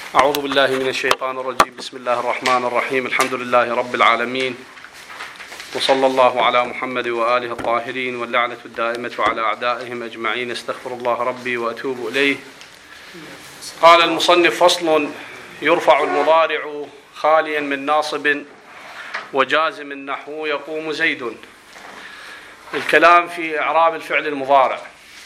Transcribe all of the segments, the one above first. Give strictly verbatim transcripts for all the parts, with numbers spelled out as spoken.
أعوذ بالله من الشيطان الرجيم. بسم الله الرحمن الرحيم. الحمد لله رب العالمين، وصلى الله على محمد وآله الطاهرين، واللعنة الدائمة على أعدائهم أجمعين. استغفر الله ربي وأتوب إليه. قال المصنف: فصل: يرفع المضارع خاليا من ناصب وجازم نحو يقوم زيد. الكلام في إعراب الفعل المضارع،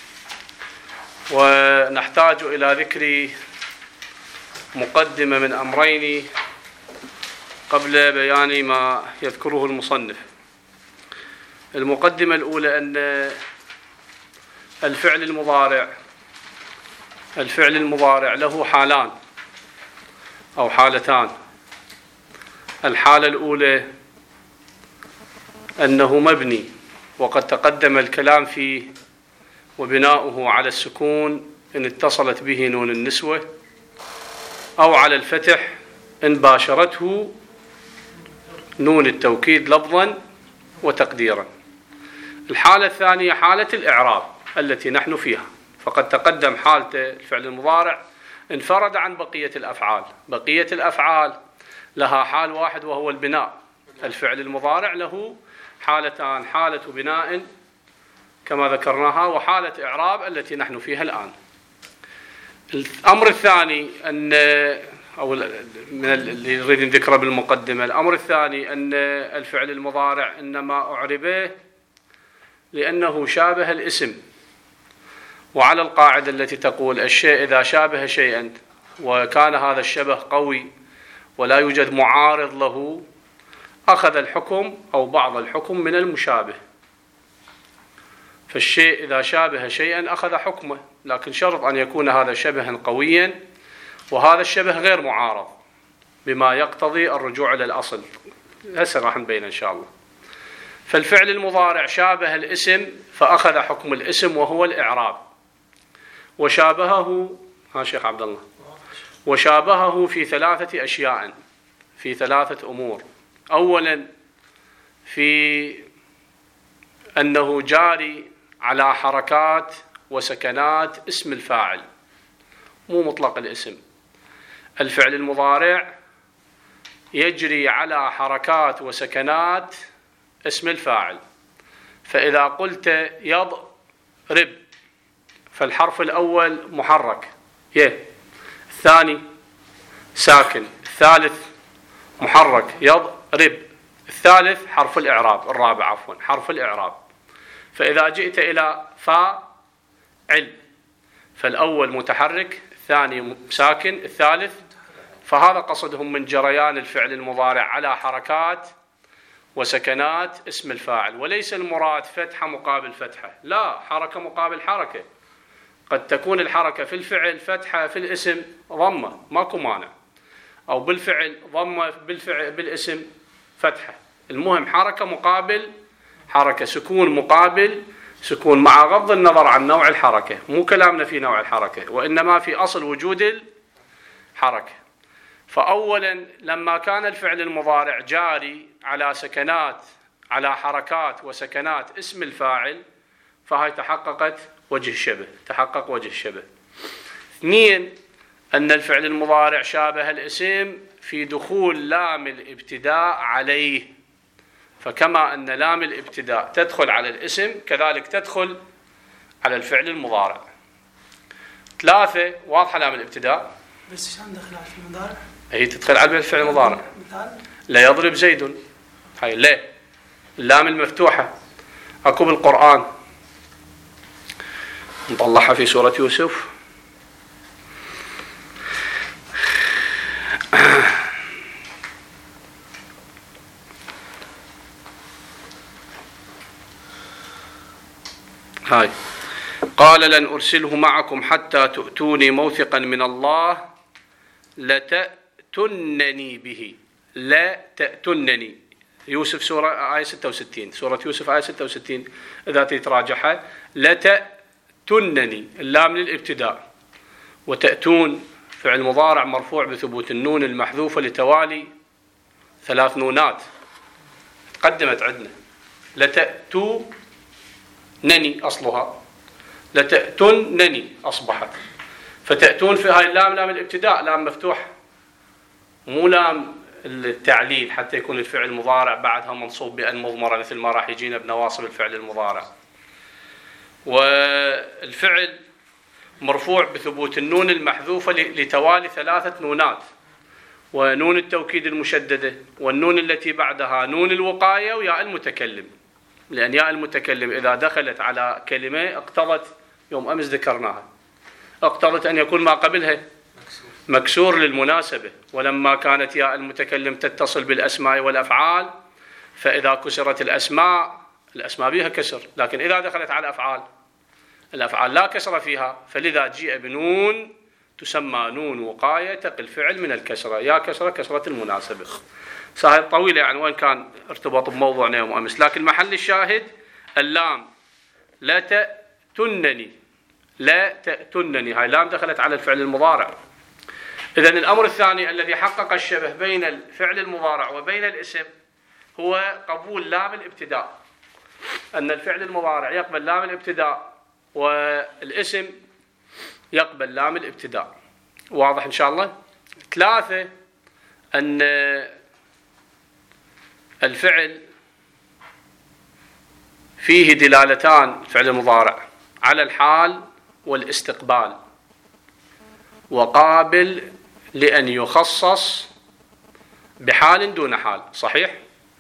ونحتاج إلى ذكر مقدمة من أمرين قبل بيان ما يذكره المصنف. المقدمة الأولى أن الفعل المضارع الفعل المضارع له حالان أو حالتان. الحالة الأولى أنه مبني، وقد تقدم الكلام فيه، وبناؤه على السكون إن اتصلت به نون النسوة، أو على الفتح إن باشرته نون التوكيد لفظا وتقديرا. الحالة الثانية حالة الإعراب التي نحن فيها، فقد تقدم حالة الفعل المضارع انفرد عن بقية الأفعال. بقية الأفعال لها حال واحد وهو البناء. الفعل المضارع له حالتان: حالة بناء كما ذكرناها، وحالة إعراب التي نحن فيها الآن. الأمر الثاني أن أو من اللي نريد نذكره بالمقدمة، الأمر الثاني أن الفعل المضارع إنما أعربه لأنه شابه الاسم، وعلى القاعدة التي تقول: الشيء إذا شابه شيئا وكان هذا الشبه قوي ولا يوجد معارض له، أخذ الحكم أو بعض الحكم من المشابه. فالشيء إذا شابه شيئا أخذ حكمه، لكن شرط أن يكون هذا شبها قويا، وهذا الشبه غير معارض بما يقتضي الرجوع إلى الأصل. هسه راح نبين إن شاء الله. فالفعل المضارع شابه الاسم فأخذ حكم الاسم وهو الإعراب، وشابهه ها شيخ عبد الله وشابهه في ثلاثة أشياء، في ثلاثة أمور. أولا في أنه جاري على حركات وسكنات اسم الفاعل، مو مطلق الاسم. الفعل المضارع يجري على حركات وسكنات اسم الفاعل. فإذا قلت يضرب فالحرف الأول محرك ي، الثاني ساكن، الثالث محرك يضرب، الثالث حرف الإعراب، الرابع عفوا حرف الإعراب. فإذا جئت إلى فاعل فالأول متحرك، الثاني ساكن، الثالث، فهذا قصدهم من جريان الفعل المضارع على حركات وسكنات اسم الفاعل، وليس المراد فتحة مقابل فتحة، لا، حركة مقابل حركة. قد تكون الحركة في الفعل فتحة، في الاسم ضمة، ماكو مانع، أو بالفعل ضمة، بالفعل بالاسم فتحة. المهم حركة مقابل حركة، سكون مقابل سكون، مع غض النظر عن نوع الحركة. مو كلامنا في نوع الحركة، وإنما في أصل وجود الحركة. فأولا لما كان الفعل المضارع جاري على سكنات على حركات وسكنات اسم الفاعل، فهي تحققت وجه الشبه، تحقق وجه الشبه. اثنين، أن الفعل المضارع شابه الاسم في دخول لام الابتداء عليه، فكما أن لام الابتداء تدخل على الاسم كذلك تدخل على الفعل المضارع. ثلاثة، واضحة لام الابتداء، بس شلون دخل على الفعل المضارع؟ هي تدخل على الفعل المضارع. لا يضرب زيد، هاي لا، اللام المفتوحة أكو بالقرآن، نطلعها في سورة يوسف. هاي قال: لن أرسله معكم حتى تؤتوني موثقا من الله لتأتنني به. لا تأتنني، يوسف سورة آية ستة وستين، سورة يوسف آية ستة وستين إذا تتراجعها. لتأتنني، اللام للابتداء، وتأتون فعل مضارع مرفوع بثبوت النون المحذوفة لتوالي ثلاث نونات تقدمت عندنا. لتأتونني أصلها، لتأتنني أصبحت. فتأتون في هاي اللام لام الابتداء، لام مفتوح، مو لام التعليل حتى يكون الفعل مضارع بعدها منصوب بأن مضمرة مثل ما راح يجينا بنواصب الفعل المضارع. والفعل مرفوع بثبوت النون المحذوفة لتوالي ثلاثة نونات، ونون التوكيد المشددة، والنون التي بعدها نون الوقاية، وياء المتكلم، لأن ياء المتكلم إذا دخلت على كلمة اقتضت، يوم أمس ذكرناها، اقتضت أن يكون ما قبلها مكسور للمناسبة، ولما كانت ياء المتكلم تتصل بالأسماء والأفعال، فإذا كسرت الأسماء، الأسماء بها كسر، لكن إذا دخلت على الأفعال، الأفعال لا كسر فيها، فلذا جيء بنون تسمى نون وقاية تقي الفعل من الكسرة، يا كسرة كسرة المناسبة. سهل طويلة يعني، وين كان ارتباط بموضوعنا يوم أمس، لكن محل الشاهد اللام لا تأتنني، لا تأتنني، هاي لام دخلت على الفعل المضارع. إذن الأمر الثاني الذي حقق الشبه بين الفعل المضارع وبين الاسم هو قبول لام الابتداء، أن الفعل المضارع يقبل لام الابتداء والاسم يقبل لام الابتداء. واضح إن شاء الله؟ ثلاثة، أن الفعل فيه دلالتان، الفعل المضارع، على الحال والاستقبال، وقابل لأن يخصص بحال دون حال. صحيح؟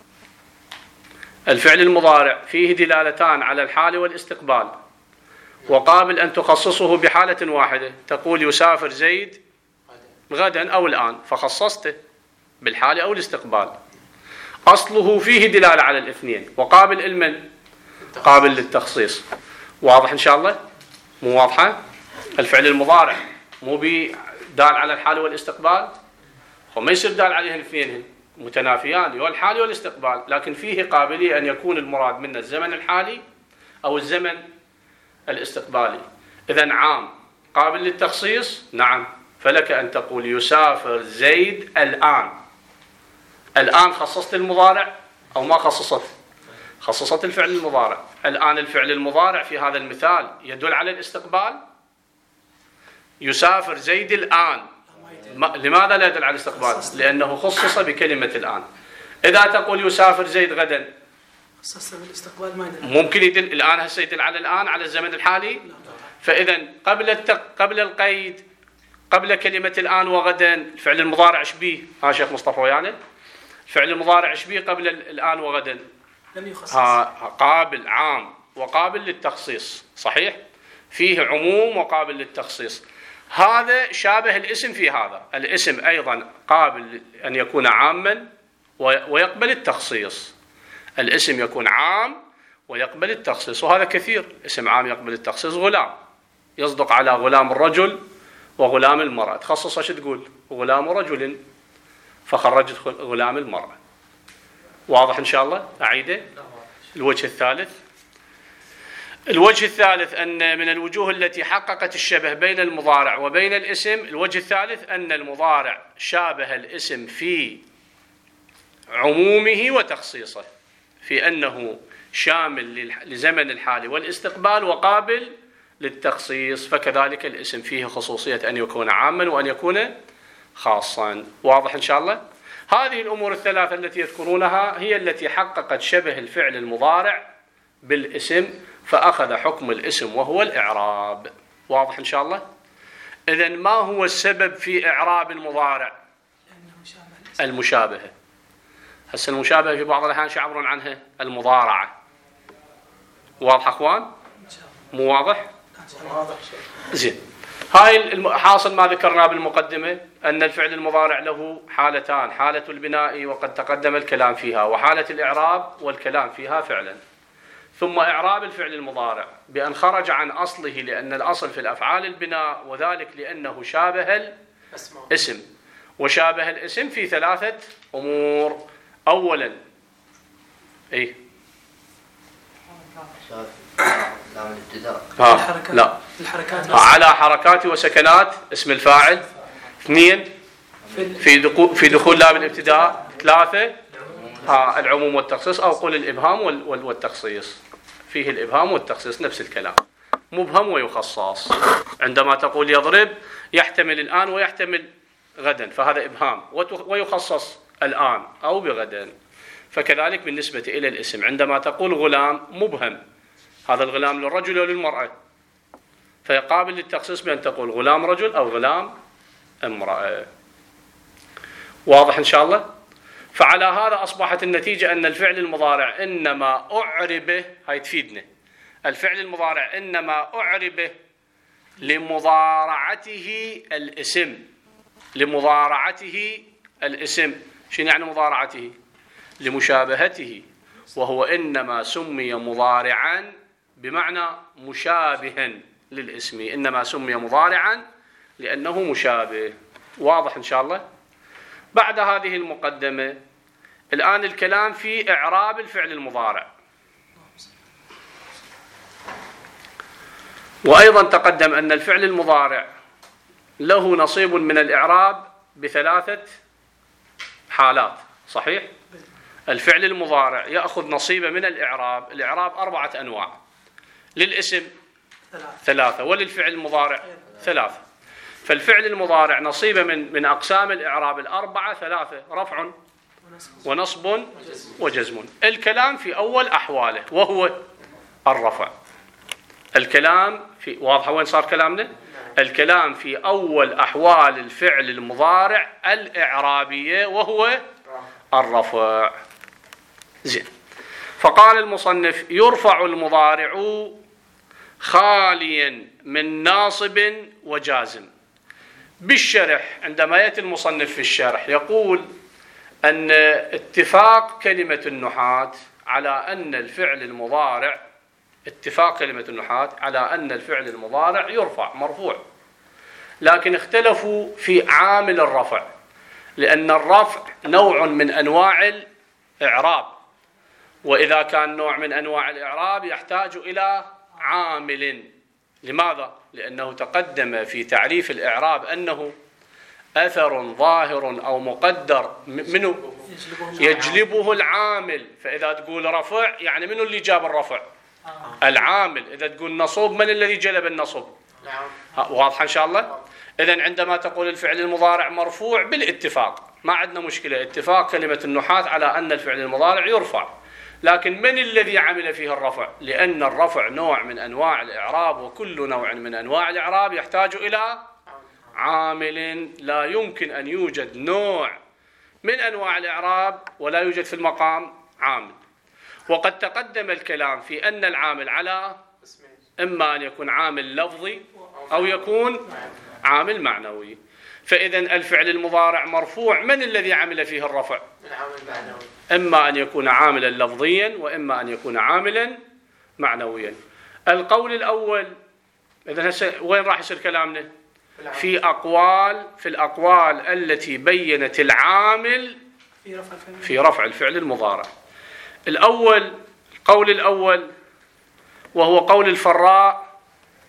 الفعل المضارع فيه دلالتان على الحال والاستقبال، وقابل أن تخصصه بحالة واحدة، تقول يسافر زيد غدا أو الآن، فخصصته بالحال أو الاستقبال. أصله فيه دلالة على الاثنين، وقابل المن قابل للتخصيص. واضح إن شاء الله؟ مو واضحة؟ الفعل المضارع مو دال على الحال والاستقبال، وما يصير دال عليهم الاثنين متنافيان، والحال والاستقبال، لكن فيه قابلية أن يكون المراد منه الزمن الحالي أو الزمن الاستقبالي. إذن عام قابل للتخصيص، نعم، فلك أن تقول يسافر زيد الآن. الآن خصصت المضارع أو ما خصصت؟ خصصت الفعل المضارع. الآن الفعل المضارع في هذا المثال يدل على الاستقبال، يسافر زيد الآن. لماذا لا يدل على الاستقبال؟ لأنه خصص بكلمة الآن. إذا تقول يسافر زيد غدا، ممكن يدل الآن، هسه يدل على الآن، على الزمن الحالي. فإذا قبل التق... قبل القيد، قبل كلمة الآن وغدا، الفعل المضارع ايش بيه؟ ها شيخ مصطفى يعني الفعل المضارع ايش بيه قبل الآن وغدا؟ لم يخصص. ها قابل عام وقابل للتخصيص. صحيح؟ فيه عموم وقابل للتخصيص. هذا شابه الاسم في هذا. الاسم أيضا قابل أن يكون عاما ويقبل التخصيص. الاسم يكون عام ويقبل التخصيص، وهذا كثير. اسم عام يقبل التخصيص، غلام يصدق على غلام الرجل وغلام المرأة، تخصص ايش تقول؟ غلام رجل، فخرجت غلام المرأة. واضح إن شاء الله؟ أعيده. الوجه الثالث الوجه الثالث أن من الوجوه التي حققت الشبه بين المضارع وبين الاسم، الوجه الثالث أن المضارع شابه الاسم في عمومه وتخصيصه، في أنه شامل لزمن الحال والاستقبال وقابل للتخصيص، فكذلك الاسم فيه خصوصية أن يكون عاما وأن يكون خاصا. واضح إن شاء الله؟ هذه الأمور الثلاثة التي يذكرونها هي التي حققت شبه الفعل المضارع بالاسم، فأخذ حكم الاسم وهو الإعراب. واضح إن شاء الله؟ إذن ما هو السبب في إعراب المضارع؟ المشابهة. هسه المشابهة في بعض الأحيان يعبرون عنها المضارعة. واضح أخوان؟ مو واضح؟ زين. هاي حاصل ما ذكرناه بالمقدمة، أن الفعل المضارع له حالتان، حالة البناء وقد تقدم الكلام فيها، وحالة الإعراب والكلام فيها فعلا. ثم إعراب الفعل المضارع بأن خرج عن أصله، لأن الأصل في الأفعال البناء، وذلك لأنه شابه الاسم. وشابه الاسم في ثلاثة أمور. أولا إيه لام الابتداء. الحركات. لا الحركات على حركات وسكنات اسم الفاعل. اثنين في دخول في دخول لام الابتداء. ثلاثة ها العموم والتخصيص، أو قل الإبهام والتخصيص. فيه الإبهام والتخصيص نفس الكلام. مبهم ويخصص. عندما تقول يضرب يحتمل الآن ويحتمل غدا، فهذا إبهام، ويخصص الآن أو بغدا. فكذلك بالنسبة إلى الاسم، عندما تقول غلام مبهم، هذا الغلام للرجل وللمرأة، فيقابل للتخصيص بأن تقول غلام رجل أو غلام امرأة. واضح إن شاء الله؟ فعلى هذا أصبحت النتيجة أن الفعل المضارع إنما أعربه، هاي تفيدنا، الفعل المضارع إنما أعربه لمضارعته الاسم، لمضارعته الاسم. شنو يعني مضارعته؟ لمشابهته، وهو إنما سمي مضارعا بمعنى مشابها للاسم، إنما سمي مضارعا لأنه مشابه. واضح إن شاء الله؟ بعد هذه المقدمة الآن الكلام في إعراب الفعل المضارع. وأيضا تقدم أن الفعل المضارع له نصيب من الإعراب بثلاثة حالات، صحيح؟ الفعل المضارع يأخذ نصيبه من الإعراب، الإعراب أربعة أنواع، للاسم ثلاثة وللفعل المضارع ثلاثة. فالفعل المضارع نصيبه من من أقسام الإعراب الأربعة ثلاثة: رفع ونصب وجزم. الكلام في أول أحواله وهو الرفع. الكلام في واضح وين صار كلامنا؟ الكلام في أول أحوال الفعل المضارع الإعرابية وهو الرفع. زين. فقال المصنف: يرفع المضارع خاليا من ناصب وجازم. بالشرح، عندما يأتي المصنف في الشرح يقول أن اتفاق كلمة النحاة على أن الفعل المضارع اتفاق كلمة النحاة على أن الفعل المضارع يرفع مرفوع، لكن اختلفوا في عامل الرفع، لأن الرفع نوع من أنواع الإعراب، وإذا كان نوع من أنواع الإعراب يحتاج إلى عامل. لماذا؟ لأنه تقدم في تعريف الإعراب أنه أثر ظاهر أو مقدر منه يجلبه العامل. فإذا تقول رفع يعني منو اللي جاب الرفع؟ العامل. إذا تقول نصب من الذي جلب النصب؟ واضح إن شاء الله؟ إذن عندما تقول الفعل المضارع مرفوع بالاتفاق، ما عندنا مشكلة، اتفاق كلمة النحاة على أن الفعل المضارع يرفع، لكن من الذي عمل فيه الرفع؟ لأن الرفع نوع من أنواع الإعراب، وكل نوع من أنواع الإعراب يحتاج إلى عامل. لا يمكن أن يوجد نوع من أنواع الإعراب ولا يوجد في المقام عامل. وقد تقدم الكلام في أن العامل على إما أن يكون عامل لفظي أو يكون عامل معنوي. فإذا الفعل المضارع مرفوع، من الذي عمل فيه الرفع؟ إما أن يكون عاملا لفظيا وإما أن يكون عاملا معنويا. القول الأول، إذن هسه وين راح يصير كلامنا؟ في أقوال في الأقوال التي بينت العامل في رفع الفعل المضارع. الأول، القول الأول وهو قول الفراء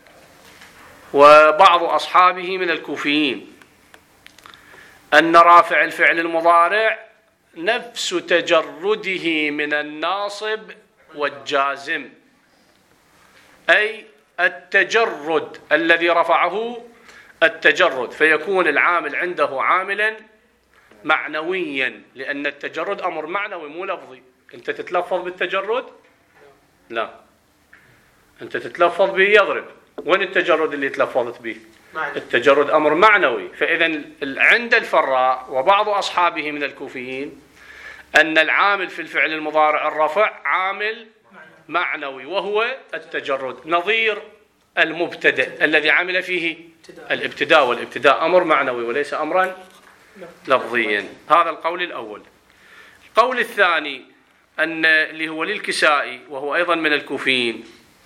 وبعض أصحابه من الكوفيين، أن رافع الفعل المضارع نفس تجرده من الناصب والجازم، أي التجرد الذي رفعه التجرد، فيكون العامل عنده عاملا معنويا، لأن التجرد أمر معنوي مو لفظي. أنت تتلفظ بالتجرد؟ لا، أنت تتلفظ به يضرب. وين التجرد اللي تلفظت به؟ التجرد أمر معنوي. فإذا عند الفراء وبعض أصحابه من الكوفيين أن العامل في الفعل المضارع الرفع عامل معنوي وهو التجرد، نظير المبتدأ الذي عمل فيه الابتداء، والابتداء أمر معنوي وليس أمرا لفظيا. هذا القول الأول. القول الثاني أن اللي هو للكسائي وهو أيضا من الكوفيين،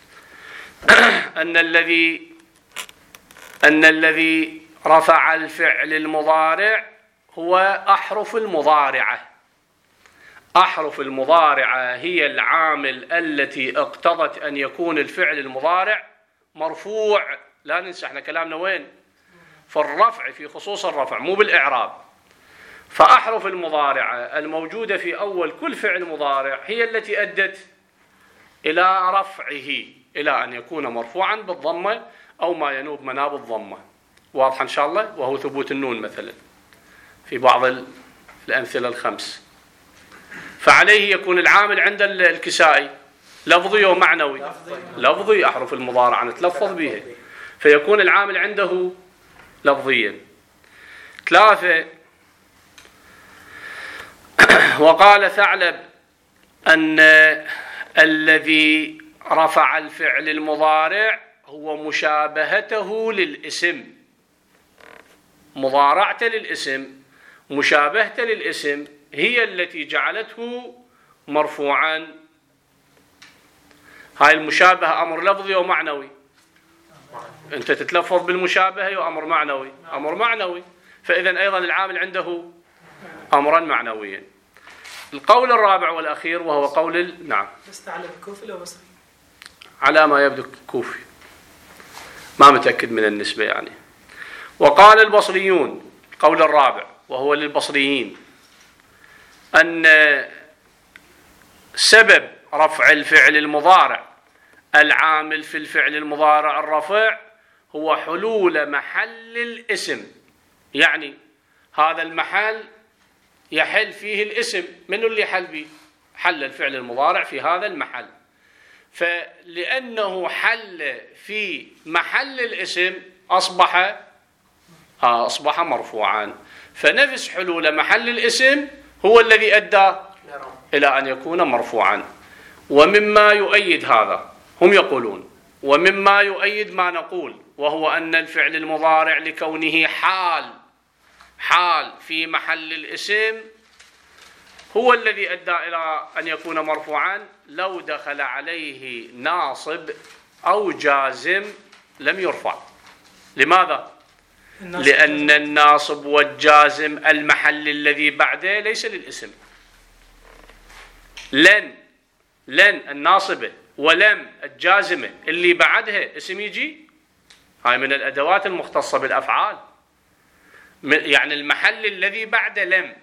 أن الذي أن الذي رفع الفعل المضارع هو أحرف المضارعة. أحرف المضارعة هي العامل التي اقتضت أن يكون الفعل المضارع مرفوع. لا ننسى احنا كلامنا وين؟ في الرفع، في خصوص الرفع مو بالإعراب. فأحرف المضارعة الموجودة في أول كل فعل مضارع هي التي أدت إلى رفعه. إلى أن يكون مرفوعا بالضمة أو ما ينوب مناب الضمة. واضح إن شاء الله؟ وهو ثبوت النون مثلا في بعض الأمثلة الخمس. فعليه يكون العامل عند الكسائي لفظي ومعنوي. لفظي، أحرف المضارعة نتلفظ بها، فيكون العامل عنده لفظيا. ثلاثة، وقال ثعلب أن الذي رفع الفعل المضارع هو مشابهته للاسم، مضارعته للاسم، مشابهته للاسم هي التي جعلته مرفوعا. هاي المشابهة أمر لفظي ومعنوي. أنت تتلفظ بالمشابهة وأمر معنوي، أمر معنوي، فإذا أيضا العامل عنده أمرا معنويا. القول الرابع والأخير وهو قول ال... نعم. بس على الكوفي لو بصري؟ على ما يبدو كوفي، ما متأكد من النسبة يعني. وقال البصريون، القول الرابع وهو للبصريين، أن سبب رفع الفعل المضارع العامل في الفعل المضارع الرفع هو حلول محل الاسم. يعني هذا المحل يحل فيه الاسم، من اللي حل به؟ حل الفعل المضارع في هذا المحل، فلأنه حل في محل الاسم أصبح أصبح مرفوعا. فنفس حلول محل الاسم هو الذي أدى إلى أن يكون مرفوعا. ومما يؤيد هذا هم يقولون، ومما يؤيد ما نقول، وهو أن الفعل المضارع لكونه حال حال في محل الاسم هو الذي أدى إلى أن يكون مرفوعا. لو دخل عليه ناصب أو جازم لم يرفع. لماذا؟ لأن الناصب والجازم المحل الذي بعده ليس للاسم. لن لن الناصبة ولم الجازمة اللي بعدها اسم يجي، هاي من الأدوات المختصة بالأفعال. يعني المحل الذي بعد لم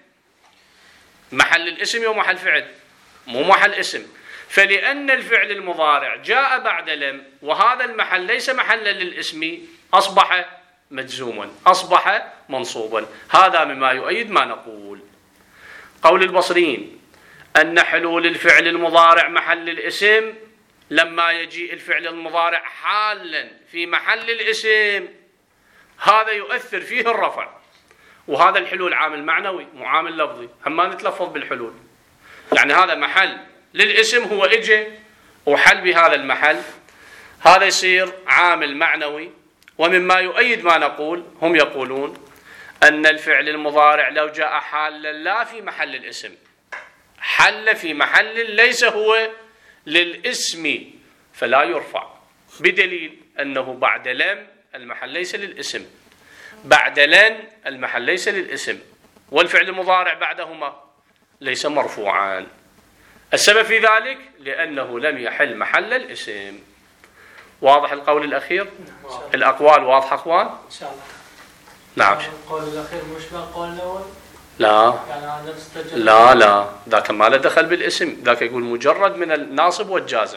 محل الاسم ومحل فعل، مو محل اسم. فلأن الفعل المضارع جاء بعد لم وهذا المحل ليس محلا للاسم أصبح مجزوما، أصبح منصوبا. هذا مما يؤيد ما نقول. قول البصريين أن حلول الفعل المضارع محل الاسم لما يجي الفعل المضارع حالا في محل الاسم هذا يؤثر فيه الرفع، وهذا الحلول عامل معنوي معامل لفظي. هم ما نتلفظ بالحلول، يعني هذا محل للاسم هو اجى وحل بهذا المحل، هذا يصير عامل معنوي. ومما يؤيد ما نقول هم يقولون أن الفعل المضارع لو جاء حالا لا في محل الاسم، حل في محل ليس هو للاسم فلا يرفع، بدليل أنه بعد لم المحل ليس للاسم، بعد لن المحل ليس للاسم، والفعل المضارع بعدهما ليس مرفوعا. السبب في ذلك لأنه لم يحل محل الاسم. واضح القول الأخير؟ الأقوال واضحة أخوان؟ إن شاء الله. نعم. القول الأخير مشبه القول الأول؟ لا يعني لا لا، ذاك ما له دخل بالاسم، ذاك يقول مجرد من الناصب والجازم،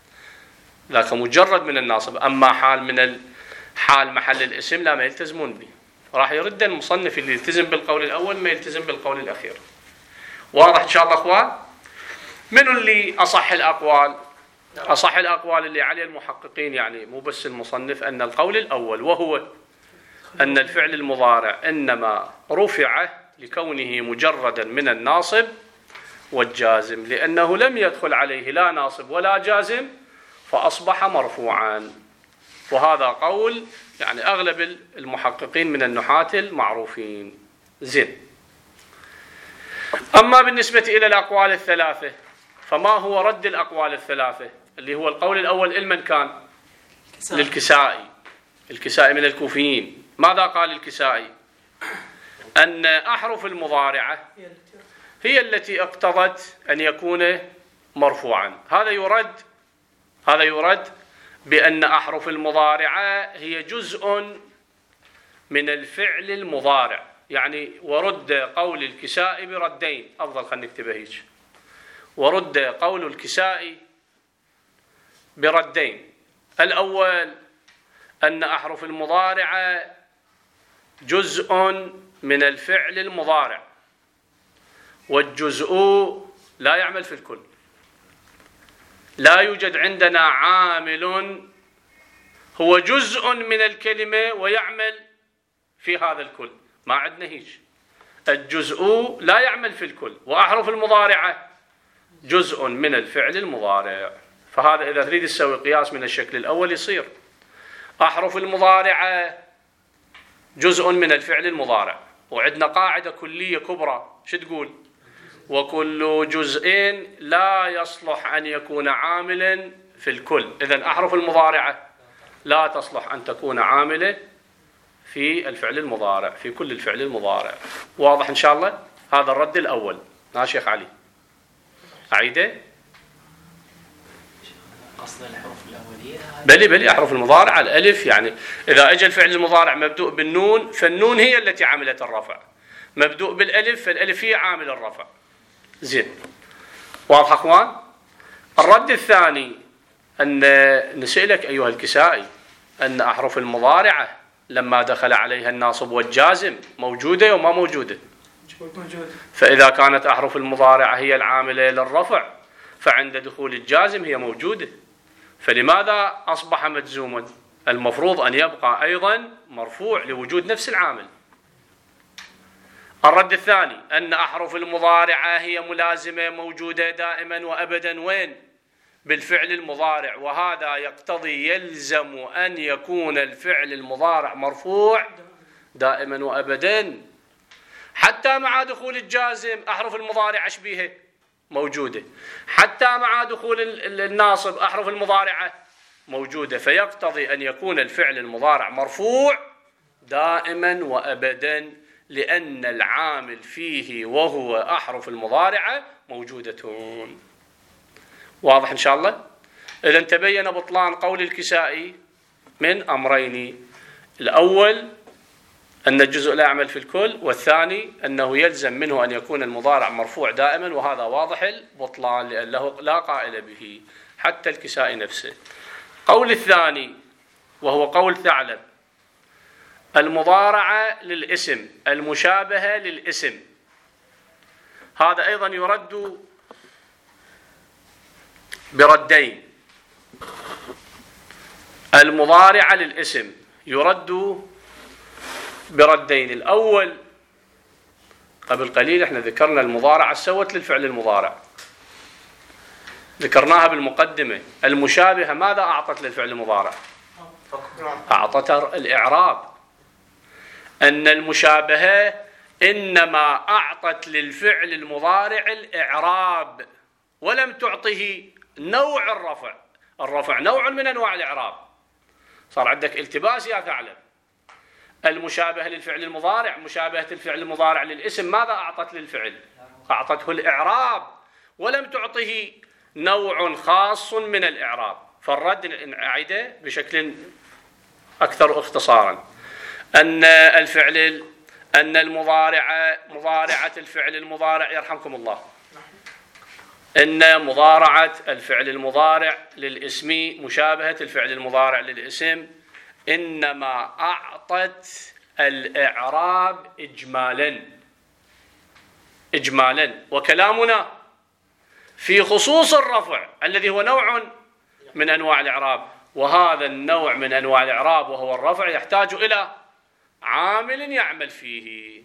ذاك مجرد من الناصب. أما حال من حال محل الاسم لا، ما يلتزمون به. راح يرد المصنف اللي يلتزم بالقول الأول ما يلتزم بالقول الأخير. واضح إن شاء الله أخوان؟ من اللي أصح الأقوال؟ أصح الأقوال اللي عليه المحققين، يعني مو بس المصنف، أن القول الأول وهو أن الفعل المضارع إنما رفع لكونه مجردا من الناصب والجازم، لأنه لم يدخل عليه لا ناصب ولا جازم فأصبح مرفوعا. وهذا قول يعني أغلب المحققين من النحاة المعروفين. زين. أما بالنسبة إلى الأقوال الثلاثة فما هو رد الأقوال الثلاثة؟ اللي هو القول الأول لمن كان؟ للكسائي. الكسائي من الكوفيين. ماذا قال الكسائي؟ أن أحرف المضارعة هي التي اقتضت أن يكون مرفوعا. هذا يرد هذا يرد بأن أحرف المضارعة هي جزء من الفعل المضارع. يعني ورد قول الكسائي بردين، أفضل خلينا نكتبه هيك. ورد قول الكسائي بردين، الأول أن أحرف المضارعة جزء من الفعل المضارع، والجزء لا يعمل في الكل. لا يوجد عندنا عامل هو جزء من الكلمة ويعمل في هذا الكل، ما عندنا هيك. الجزء لا يعمل في الكل، وأحرف المضارعة جزء من الفعل المضارع. فهذا إذا تريد تسوي قياس من الشكل الأول يصير أحرف المضارعة جزء من الفعل المضارع، وعندنا قاعدة كلية كبرى شو تقول؟ وكل جزء لا يصلح أن يكون عاملا في الكل. إذن أحرف المضارعة لا تصلح أن تكون عاملة في الفعل المضارع، في كل الفعل المضارع. واضح إن شاء الله؟ هذا الرد الأول. ها شيخ علي أعيده؟ أصل الحروف الأولية بلي بلي أحرف المضارع الألف، يعني إذا أجى الفعل المضارع مبدوء بالنون فالنون هي التي عملت الرفع، مبدوء بالألف فالألف هي عامل الرفع. زين، واضح أخوان؟ الرد الثاني أن نسألك أيها الكسائي أن أحرف المضارعة لما دخل عليها الناصب والجازم موجودة وما موجودة؟ موجودة. فإذا كانت أحرف المضارعة هي العاملة للرفع فعند دخول الجازم هي موجودة، فلماذا أصبح مجزوما؟ المفروض أن يبقى أيضا مرفوع لوجود نفس العامل. الرد الثاني أن أحرف المضارعة هي ملازمة موجودة دائما وأبدا وين؟ بالفعل المضارع، وهذا يقتضي يلزم أن يكون الفعل المضارع مرفوع دائما وأبدا. حتى مع دخول الجازم أحرف المضارعة شبيهة موجودة، حتى مع دخول الناصب أحرف المضارعة موجودة، فيقتضي أن يكون الفعل المضارع مرفوع دائما وأبدا لأن العامل فيه وهو أحرف المضارعة موجودة. واضح إن شاء الله؟ إذن تبين بطلان قول الكسائي من أمرين: الأول أن الجزء لا يعمل في الكل، والثاني أنه يلزم منه أن يكون المضارع مرفوع دائما، وهذا واضح البطلان لأنه لا قائل به حتى الكسائي نفسه. قول الثاني وهو قول ثعلب: المضارعة للاسم المشابهة للاسم، هذا أيضا يرد بردين. المضارعة للاسم يرد بردين. الأول قبل قليل احنا ذكرنا المضارعة سوت للفعل المضارع، ذكرناها بالمقدمة. المشابهة ماذا أعطت للفعل المضارع؟ أعطت الإعراب. أن المشابهة إنما أعطت للفعل المضارع الإعراب ولم تعطه نوع الرفع. الرفع نوع من أنواع الإعراب. صار عندك التباس يا ثعلب. المشابهة للفعل المضارع، مشابهة الفعل المضارع للاسم، ماذا أعطت للفعل؟ أعطته الإعراب ولم تعطه نوع خاص من الإعراب. فالرد أعيده بشكل أكثر اختصارا: أن الفعل أن المضارعة مضارعة الفعل المضارع يرحمكم الله إن مضارعة الفعل المضارع للاسم مشابهة الفعل المضارع للاسم إنما أعطت الإعراب إجمالا إجمالا وكلامنا في خصوص الرفع الذي هو نوع من أنواع الإعراب، وهذا النوع من أنواع الإعراب وهو الرفع يحتاج إلى عامل يعمل فيه.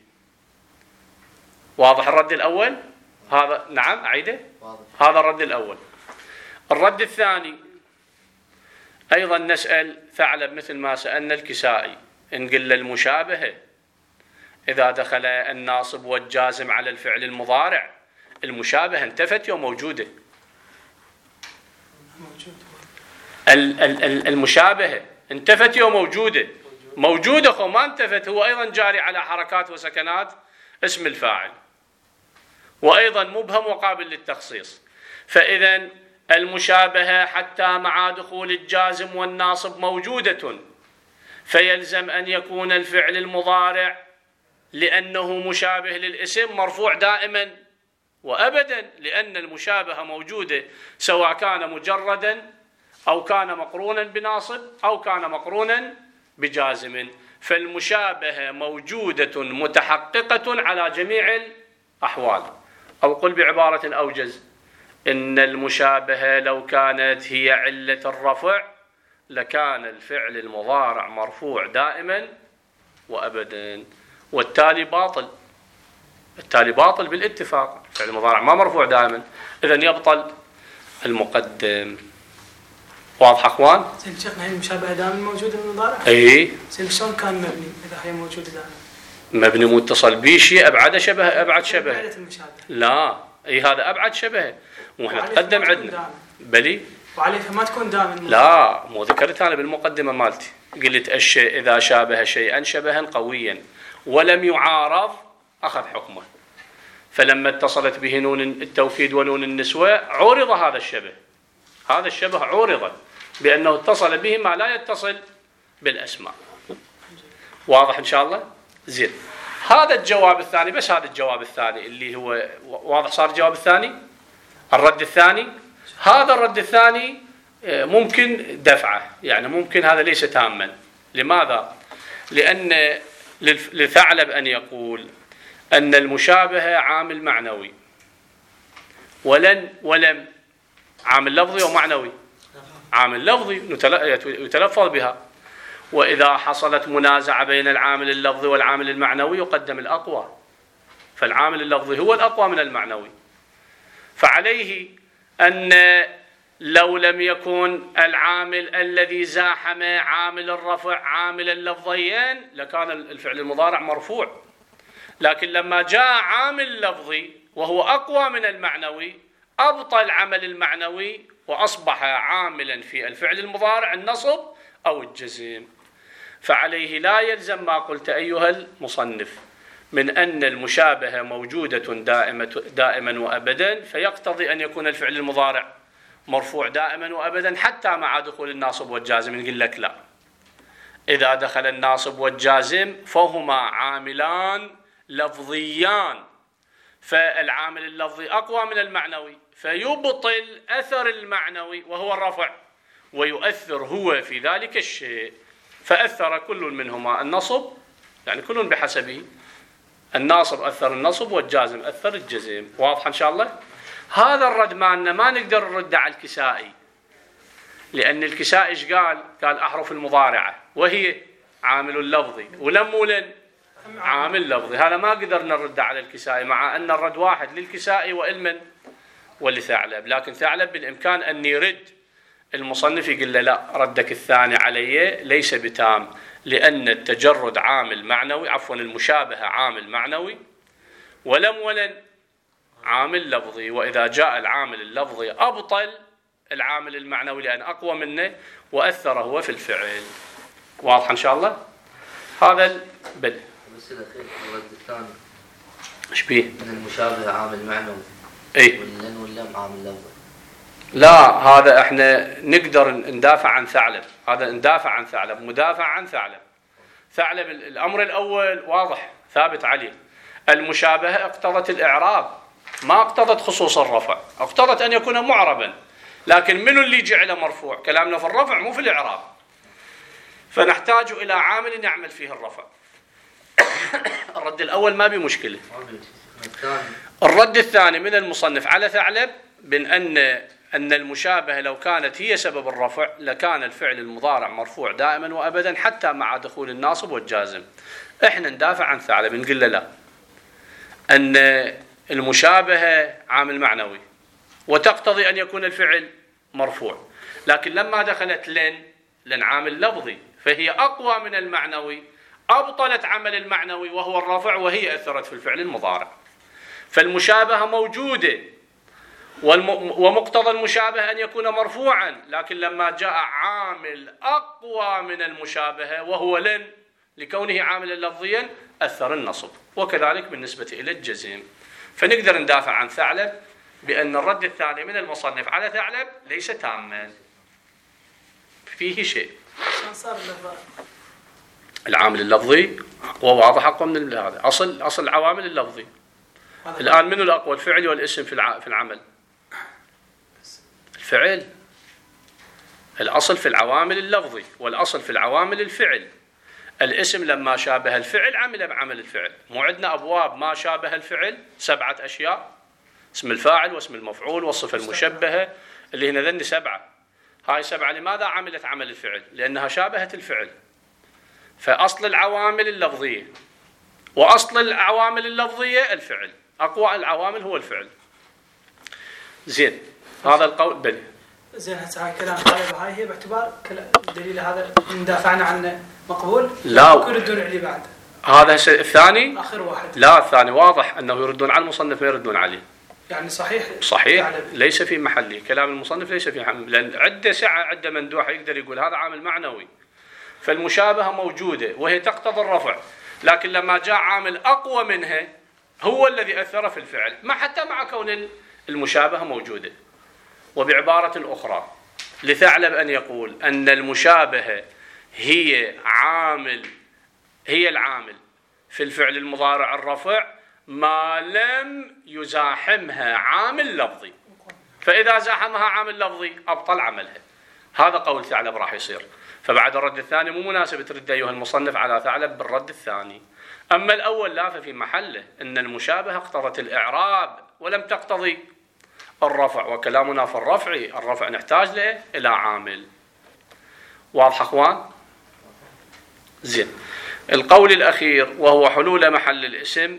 واضح الرد الأول؟ هذا نعم أعيده؟ هذا الرد الأول. الرد الثاني أيضا نسأل ثعلب مثل ما سألنا الكسائي، إن قل المشابهة إذا دخل الناصب والجازم على الفعل المضارع المشابهة انتفت يوم موجودة؟ المشابهة انتفت يوم موجودة؟ موجودة خو ما انتفت، هو أيضا جاري على حركات وسكنات اسم الفاعل، وأيضا مبهم وقابل للتخصيص. فإذا المشابهة حتى مع دخول الجازم والناصب موجودة، فيلزم أن يكون الفعل المضارع لأنه مشابه للاسم مرفوع دائما وأبدا، لأن المشابهة موجودة سواء كان مجردا أو كان مقرونا بناصب أو كان مقرونا بجازم، فالمشابهة موجودة متحققة على جميع الأحوال. أو قل بعبارة أوجز: إن المشابهة لو كانت هي علة الرفع لكان الفعل المضارع مرفوع دائما وأبدا، والتالي باطل. التالي باطل بالاتفاق، الفعل المضارع ما مرفوع دائما، إذن يبطل المقدم. واضح أخوان؟ زين شيخنا، هي المشابهة دائما موجودة بالمضارع؟ أي. زين شلون كان مبني إذا هي موجودة دائما؟ مبني متصل به شيء أبعد شبه، أبعد شبه. المشابهة. لا، أي هذا أبعد شبه، مو إحنا تقدم عندنا. بلي. وعليه ما تكون دائما. لا، مو ذكرت أنا بالمقدمة مالتي، قلت الشيء إذا شابه شيئا شبها قويا ولم يعارض أخذ حكمه، فلما اتصلت به نون التوكيد ونون النسوة عورض هذا الشبه، هذا الشبه عورض بأنه اتصل به ما لا يتصل بالأسماء. واضح إن شاء الله؟ زين، هذا الجواب الثاني، بس هذا الجواب الثاني اللي هو واضح. صار الجواب الثاني، الرد الثاني. هذا الرد الثاني ممكن دفعه، يعني ممكن هذا ليس تاما. لماذا؟ لأن لثعلب أن يقول أن المشابهة عامل معنوي، ولن ولم عامل لفظي ومعنوي. عامل لفظي يتلفظ بها، وإذا حصلت منازعة بين العامل اللفظي والعامل المعنوي يقدم الأقوى، فالعامل اللفظي هو الأقوى من المعنوي. فعليه أن لو لم يكن العامل الذي زاحم عامل الرفع عامل اللفظيين لكان الفعل المضارع مرفوع، لكن لما جاء عامل لفظي وهو أقوى من المعنوي أبطل عمل المعنوي وأصبح عاملا في الفعل المضارع النصب أو الجزم. فعليه لا يلزم ما قلت أيها المصنف من أن المشابهة موجودة دائمة دائما وأبدا، فيقتضي أن يكون الفعل المضارع مرفوع دائما وأبدا حتى مع دخول الناصب والجازم. نقول لك لا، إذا دخل الناصب والجازم فهما عاملان لفظيان، فالعامل اللفظي أقوى من المعنوي فيبطل أثر المعنوي وهو الرفع، ويؤثر هو في ذلك الشيء. فأثر كل منهما النصب، يعني كل بحسبه، الناصب أثر النصب والجازم أثر الجزم. واضح إن شاء الله؟ هذا الرد مالنا ما نقدر نرد على الكسائي، لأن الكسائي إيش قال؟ قال أحرف المضارعة وهي عامل لفظي، ولم ولن عامل لفظي. هذا ما قدرنا نرد على الكسائي، مع أن الرد واحد للكسائي وإلمن ولثعلب، لكن ثعلب بالإمكان أن يرد المصنف يقول له لا، ردك الثاني علي ليس بتام، لأن التجرد عامل معنوي، عفوا المشابهة عامل معنوي، ولم ولن عامل لفظي، وإذا جاء العامل اللفظي أبطل العامل المعنوي لأن أقوى منه وأثر هو في الفعل. واضح إن شاء الله؟ هذا البل. بس الأخير الرد الثاني إيش بيه؟ من المشابهة عامل معنوي. إيه. واللن واللم عامل لفظي. لا، هذا احنا نقدر ندافع عن ثعلب، هذا ندافع عن ثعلب، مدافع عن ثعلب. ثعلب الأمر الأول واضح ثابت عليه، المشابهة اقتضت الإعراب ما اقتضت خصوص الرفع، اقتضت أن يكون معربا، لكن منو اللي جعله مرفوع؟ كلامنا في الرفع مو في الإعراب، فنحتاج إلى عامل يعمل فيه الرفع. الرد الأول ما بمشكلة. الرد الثاني من المصنف على ثعلب بأن أن أن المشابهة لو كانت هي سبب الرفع لكان الفعل المضارع مرفوع دائما وأبدا حتى مع دخول الناصب والجازم. احنا ندافع عن ثعلب نقول له لا، أن المشابهة عامل معنوي وتقتضي أن يكون الفعل مرفوع، لكن لما دخلت لن لن عامل لفظي فهي أقوى من المعنوي، أبطلت عمل المعنوي وهو الرفع، وهي أثرت في الفعل المضارع. فالمشابهة موجودة، ومقتضى المشابهة أن يكون مرفوعا، لكن لما جاء عامل أقوى من المشابهة وهو لن لكونه عاملا لفظيا أثر النصب، وكذلك بالنسبة إلى الجزم. فنقدر ندافع عن ثعلب بأن الرد الثاني من المصنف على ثعلب ليس تاما، فيه شيء. العامل اللفظي أقوى واضح أقوى من هذا، أصل أصل العوامل اللفظي. الآن منو الأقوى، الفعل والاسم في في العمل؟ الفعل. الأصل في العوامل اللفظي، والأصل في العوامل الفعل. الاسم لما شابه الفعل عمل بعمل الفعل. مو عندنا أبواب ما شابه الفعل سبعة أشياء: اسم الفاعل واسم المفعول والصفة المشبهة، اللي هنا ذني سبعة. هاي سبعة لماذا عملت عمل الفعل؟ لأنها شابهت الفعل. فأصل العوامل اللفظية، وأصل العوامل اللفظية الفعل، أقوى العوامل هو الفعل. زين، هذا القول بلي. زين، هسه هاي كلام طالب، هاي هي باعتبار الدليل هذا إن دافعنا عنه مقبول؟ لا، يردون عليه بعد. هذا الثاني آخر واحد. لا، الثاني واضح أنه يردون على المصنف ما يردون عليه. يعني صحيح صحيح يعني ليس في محله، كلام المصنف ليس في محله، لأن عدة سعة عدة مندوحة يقدر يقول هذا عامل معنوي. فالمشابهة موجودة وهي تقتضي الرفع، لكن لما جاء عامل أقوى منها هو الذي أثر في الفعل، ما حتى مع كون المشابهة موجودة. وبعبارة أخرى، لثعلب أن يقول أن المشابهة هي عامل هي العامل في الفعل المضارع الرفع ما لم يزاحمها عامل لفظي، فإذا زاحمها عامل لفظي أبطل عملها. هذا قول ثعلب راح يصير. فبعد الرد الثاني مو مناسب ترد أيها المصنف على ثعلب بالرد الثاني. أما الأول لا، ففي محله إن المشابهة اقتضت الإعراب ولم تقتضي الرفع، وكلامنا في الرفع الرفع نحتاج له إلى عامل. واضح أخوان؟ زين، القول الأخير وهو حلول محل الاسم.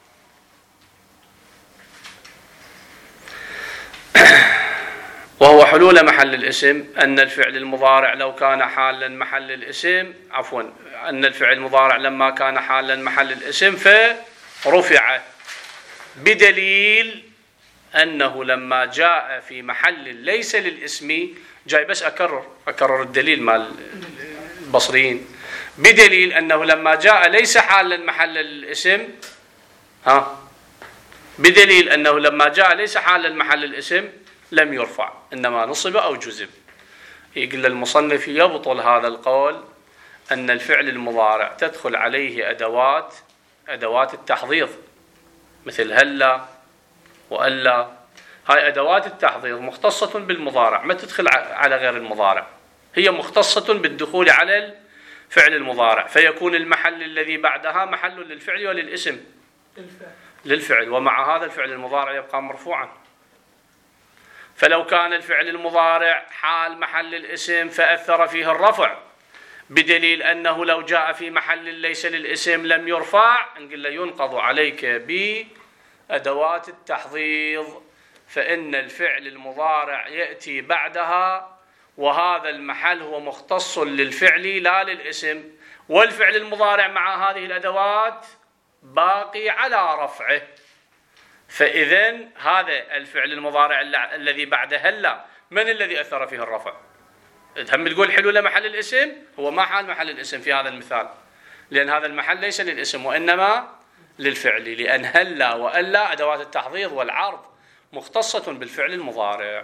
وهو حلول محل الاسم أن الفعل المضارع لو كان حالا محل الاسم عفوا أن الفعل المضارع لما كان حالا محل الاسم فرفع، بدليل أنه لما جاء في محل ليس للاسم، جاي بس أكرر أكرر الدليل مال البصريين، بدليل أنه لما جاء ليس حالا محل الاسم ها بدليل أنه لما جاء ليس حالا محل الاسم لم يرفع، إنما نصب أو جزم. يقول المصنف يبطل هذا القول أن الفعل المضارع تدخل عليه أدوات أدوات التحضيض مثل هلا وألا. هاي أدوات التحضيض مختصة بالمضارع، ما تدخل على غير المضارع، هي مختصة بالدخول على الفعل المضارع، فيكون المحل الذي بعدها محل للفعل وللاسم للفعل، ومع هذا الفعل المضارع يبقى مرفوعا. فلو كان الفعل المضارع حال محل الاسم فأثر فيه الرفع، بدليل أنه لو جاء في محل ليس للاسم لم يرفع، نقول له ينقض عليك بأدوات التحضيض، فإن الفعل المضارع يأتي بعدها، وهذا المحل هو مختص للفعل لا للاسم، والفعل المضارع مع هذه الأدوات باقي على رفعه. فإذن هذا الفعل المضارع الذي بعده هلا من الذي أثر فيه الرفع؟ هم تقول حلول محل الاسم، هو ما حال محل الاسم في هذا المثال، لأن هذا المحل ليس للاسم وإنما للفعل، لأن هلا وألا أدوات التحضيض والعرض مختصة بالفعل المضارع.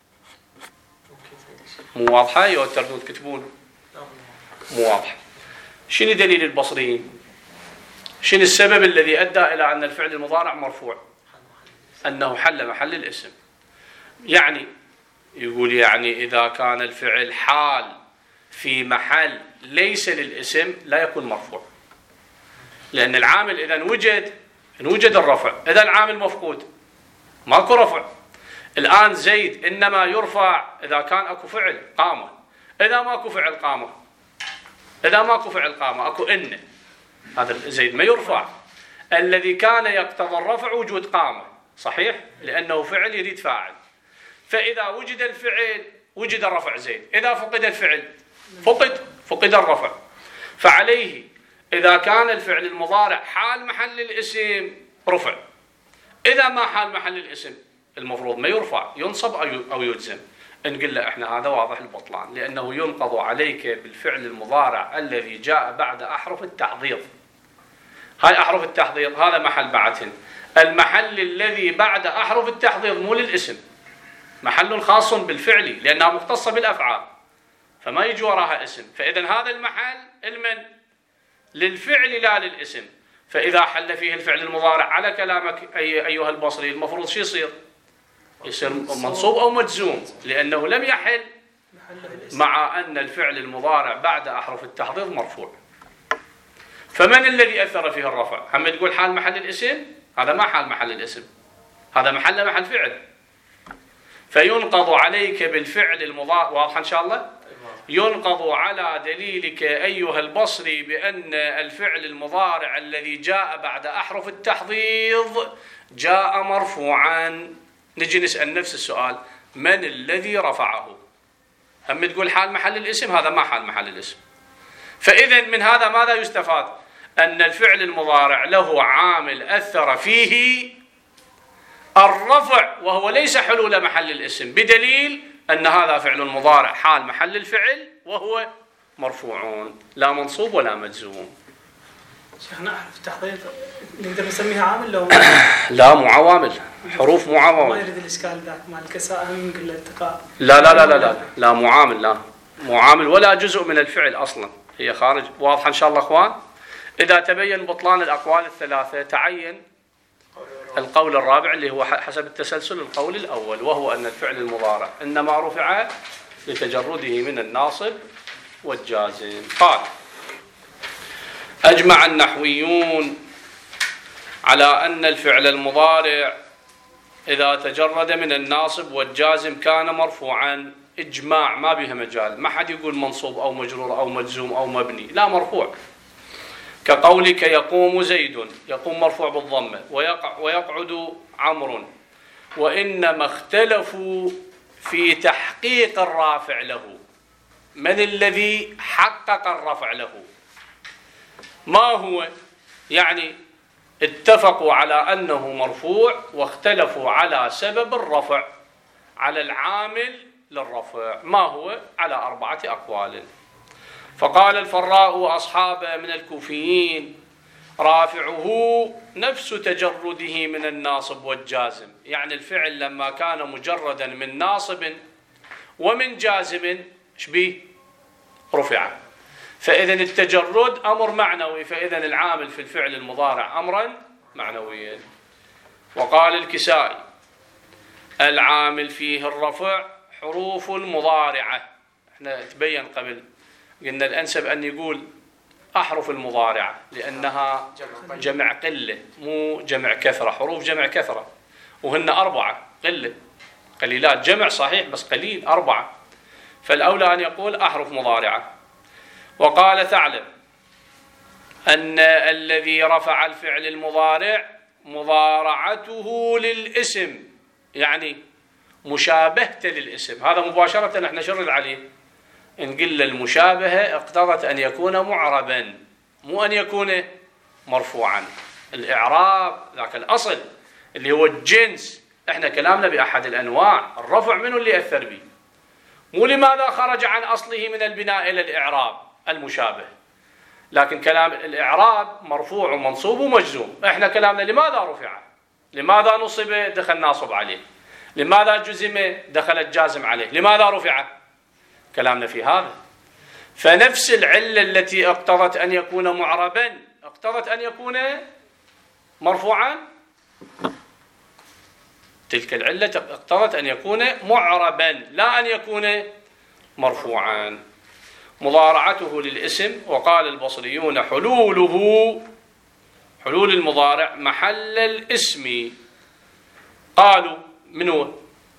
مو واضحة يا تردون تكتبون؟ مو واضح. شنو دليل البصريين؟ شنو السبب الذي أدى إلى أن الفعل المضارع مرفوع؟ أنه حل محل الاسم. يعني يقول يعني إذا كان الفعل حال في محل ليس للاسم لا يكون مرفوع، لأن العامل إذا وجد إن وجد الرفع، إذا العامل مفقود ماكو رفع. الآن زيد إنما يرفع إذا كان أكو فعل قامة، إذا ماكو فعل قامة إذا ماكو فعل قامة أكو إن، هذا زيد ما يرفع. الذي كان يقتضى الرفع وجود قامة، صحيح، لأنه فعل يريد فاعل. فإذا وجد الفعل وجد الرفع زيد، إذا فقد الفعل فقد فقد الرفع. فعليه إذا كان الفعل المضارع حال محل الاسم رفع، إذا ما حال محل الاسم المفروض ما يرفع، ينصب أو يجزم. نقول له احنا هذا واضح البطلان، لأنه ينقض عليك بالفعل المضارع الذي جاء بعد أحرف التحضيض. هاي أحرف التحضيض هذا محل بعدهن، المحل الذي بعد أحرف التحضيض مو للاسم، محل خاص بالفعل لأنها مختصة بالأفعال، فما يجي وراها اسم. فإذا هذا المحل المن للفعل لا للاسم. فإذا حل فيه الفعل المضارع على كلامك أي أيها البصري المفروض شو يصير؟ يصير منصوب أو مجزوم، لأنه لم يحل مع أن الفعل المضارع بعد أحرف التحضيض مرفوع. فمن الذي أثر فيه الرفع؟ هم تقول حال محل الاسم؟ هذا ما حال محل الاسم، هذا محل محل فعل. فينقض عليك بالفعل المضارع. واضح إن شاء الله؟ ينقض على دليلك أيها البصري بأن الفعل المضارع الذي جاء بعد أحرف التحضيض جاء مرفوعا. نجي نسأل نفس السؤال: من الذي رفعه؟ هم تقول حال محل الاسم، هذا ما حال محل الاسم. فإذا من هذا ماذا يستفاد؟ أن الفعل المضارع له عامل أثر فيه الرفع، وهو ليس حلول محل الاسم، بدليل أن هذا فعل مضارع حال محل الفعل وهو مرفوع، لا منصوب ولا مجزوم. شيخنا أحرف التحضيض نقدر نسميها عامل لو لا مو عوامل، حروف مو عوامل. ما يريد الإشكال ذاك مال الكساء هم نقول التقاء. لا لا لا لا لا لا مو عامل، لا مو عامل ولا جزء من الفعل أصلا، هي خارج. واضحة إن شاء الله أخوان؟ إذا تبين بطلان الأقوال الثلاثة تعين القول الرابع اللي هو حسب التسلسل القول الأول، وهو أن الفعل المضارع إنما رفع لتجرده من الناصب والجازم. قال: أجمع النحويون على أن الفعل المضارع إذا تجرد من الناصب والجازم كان مرفوعا. إجماع، ما بها مجال، ما حد يقول منصوب أو مجرور أو مجزوم أو مبني، لا مرفوع. كقولك يقوم زيد، يقوم مرفوع بالضمة، ويقع ويقعد عمرو. وإنما اختلفوا في تحقيق الرافع له. من الذي حقق الرفع له؟ ما هو؟ يعني اتفقوا على أنه مرفوع واختلفوا على سبب الرفع، على العامل للرفع. ما هو؟ على أربعة أقوال. فقال الفراء وأصحابه من الكوفيين: رافعه نفس تجرده من الناصب والجازم. يعني الفعل لما كان مجردا من ناصب ومن جازم شبيه رفع. فإذا التجرد أمر معنوي، فإذا العامل في الفعل المضارع أمرا معنويا. وقال الكسائي: العامل فيه الرفع حروف المضارعة. احنا تبين قبل قلنا الأنسب أن يقول أحرف المضارعة لأنها جمع قلة مو جمع كثرة. حروف جمع كثرة وهن أربعة، قلة قليلات، جمع صحيح بس قليل أربعة، فالأولى أن يقول أحرف مضارعة. وقال ثعلب أن الذي رفع الفعل المضارع مضارعته للاسم، يعني مشابهته للاسم. هذا مباشرة نحن نشرد عليه، نقول المشابهة اقتضت أن يكون معربا مو أن يكون مرفوعا. الإعراب ذاك الأصل اللي هو الجنس. احنا كلامنا بأحد الأنواع، الرفع منه اللي أثر به، مو لماذا خرج عن أصله من البناء إلى الإعراب المشابه. لكن كلام الإعراب مرفوع ومنصوب ومجزوم. احنا كلامنا لماذا رفع، لماذا نصب دخل ناصب عليه، لماذا جزم دخل الجازم عليه، لماذا رفع، كلامنا في هذا. فنفس العلة التي اقتضت أن يكون معربا اقتضت أن يكون مرفوعا. تلك العلة اقتضت أن يكون معربا لا أن يكون مرفوعا. مضارعته للاسم. وقال البصريون حلوله، حلول المضارع محل الاسم. قالوا منو؟